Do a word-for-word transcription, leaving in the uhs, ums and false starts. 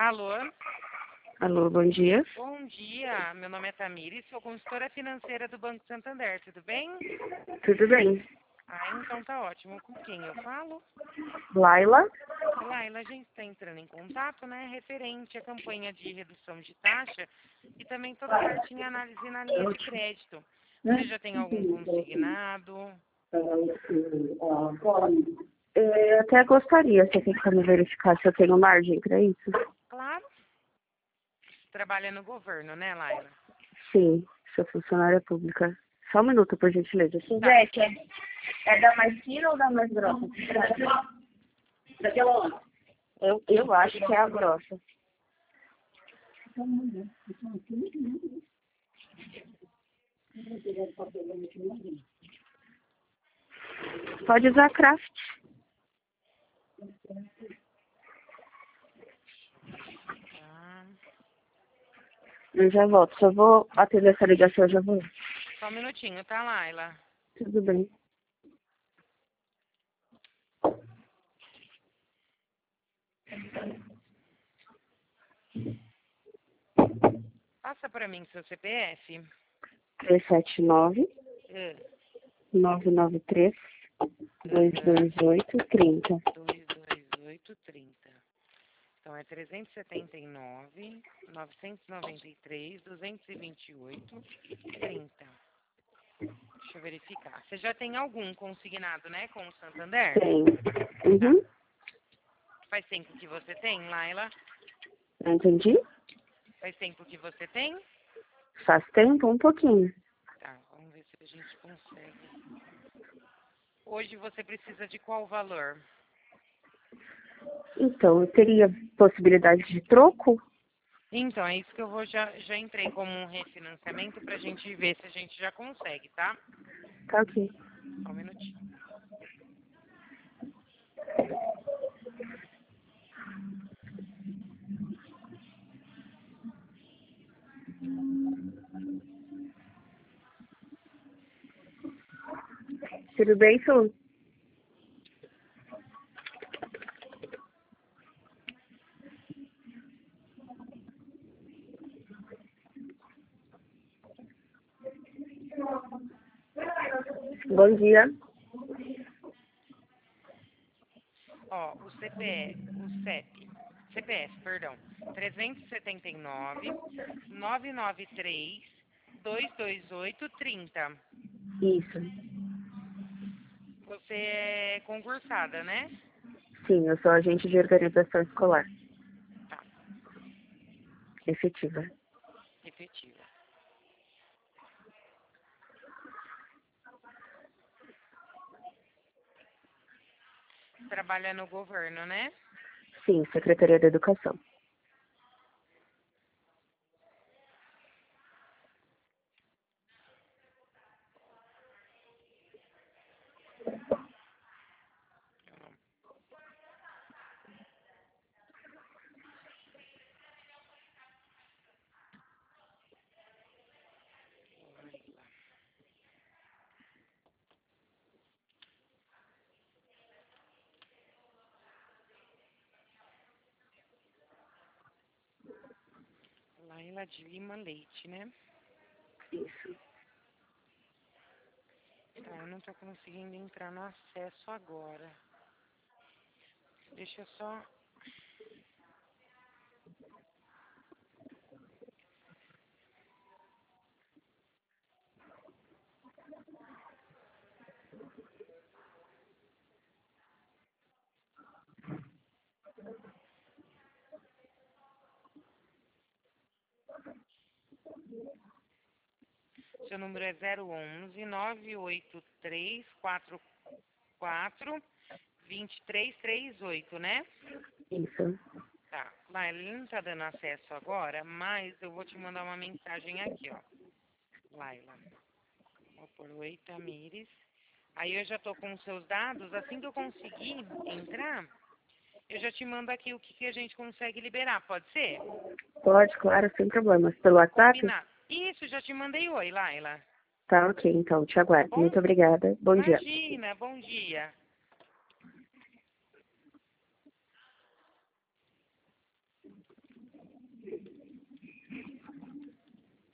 Alô? Alô, bom dia. Bom dia, meu nome é Tamires, sou consultora financeira do Banco Santander, tudo bem? Tudo bem? Ah, então tá ótimo. Com quem eu falo? Laila? Laila, a gente está entrando em contato, né, referente à campanha de redução de taxa e também toda a parte em análise na linha de crédito. Você já tem algum consignado? Eu até gostaria, você tem como verificar se eu tenho margem para isso? Claro. Trabalha no governo, né, Laila? Sim, sou funcionária pública. Só um minuto, por gentileza. Tá. Suzete, é, é da mais fina ou da mais grossa? Daquela onde? Eu, eu acho que é a grossa. Pode usar craft. Tá. Eu já volto, só vou atender essa ligação, eu já vou. Só um minutinho, tá, Laila? Tudo bem. Passa para mim seu C P F. três sete nove, É. nove nove três, dois dois oito, trinta. dois dois oito, trinta. Então, é trezentos e setenta e nove, novecentos e noventa e três, duzentos e vinte e oito, trinta. Deixa eu verificar. Você já tem algum consignado, né, com o Santander? Tem. Uhum. Tá. Faz tempo que você tem, Laila? Não entendi? Faz tempo que você tem? Faz tempo? Um pouquinho. Tá, vamos ver se a gente consegue. Hoje você precisa de qual valor? Então, eu teria possibilidade de troco? Então, é isso que eu vou já, já entrei como um refinanciamento pra gente ver se a gente já consegue, tá? Tá ok. Só um minutinho. Tudo bem, Su? Bom dia. Ó, o C P E, o C E P, C P F, perdão, trezentos e setenta e nove, novecentos e noventa e três, duzentos e vinte e oito, trinta. Isso. Você é concursada, né? Sim, eu sou agente de organização escolar. Tá, Efetiva. efetiva. Trabalha no governo, né? Sim, Secretaria da Educação. Laila de Lima Leite, né? Isso. Tá, eu não tô conseguindo entrar no acesso agora. Deixa eu só... Seu número é zero onze, nove oito três, quatro quatro, dois três três oito, né? Isso. Tá. Laila, ele não tá dando acesso agora, mas eu vou te mandar uma mensagem aqui, ó. Laila. Vou pôr oi, Tamires. Aí eu já tô com os seus dados. Assim que eu conseguir entrar, eu já te mando aqui o que, que a gente consegue liberar. Pode ser? Pode, claro, sem problemas. Pelo WhatsApp? Combinado. Isso, já te mandei oi, Laila. Tá ok, então, te Tá aguardo. bom? Muito obrigada. Bom dia. Imagina, bom dia.